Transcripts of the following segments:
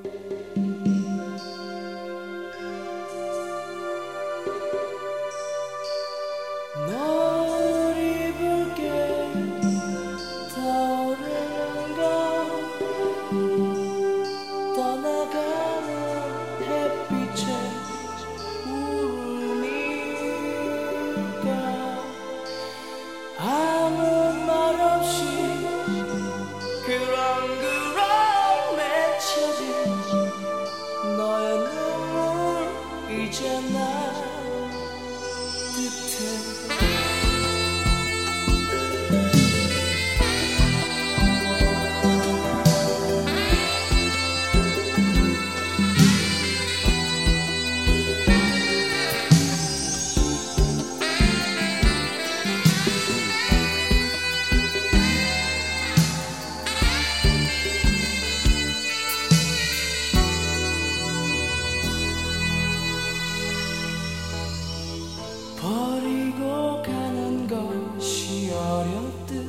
버리고 가는 것이 어렵듯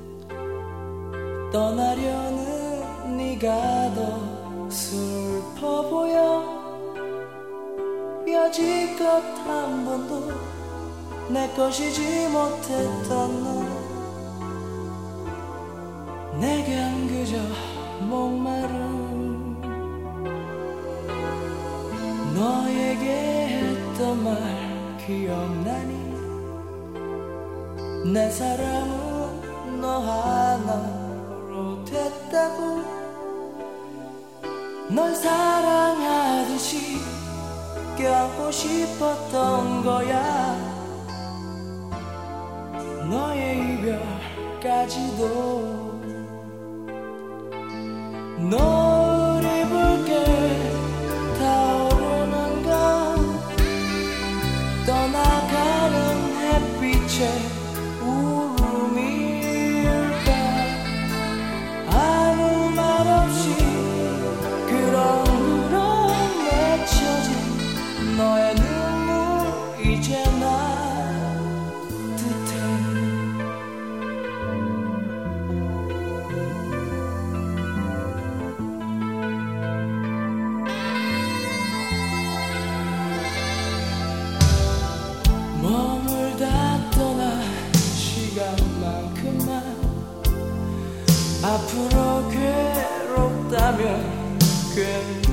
떠나려는 네가 더 슬퍼 보여. 여지껏 한 번도 내 것이지 못했던 너, 내겐 그저 목마른 너에게 했던 말 기억나니? 내 사랑은 너 하나로 됐다고. 널 사랑하듯이 껴안고 싶었던 거야. 너의 이별까지도. 널 입을게 타오르는 건 떠나가는 햇빛에 울음일까. 아무 말 없이 그렁그렁 맺혀진 너의 눈물 이제 따뜻해. 머물다 떠난 시간만큼만 앞으로 괴롭다면 괜찮아.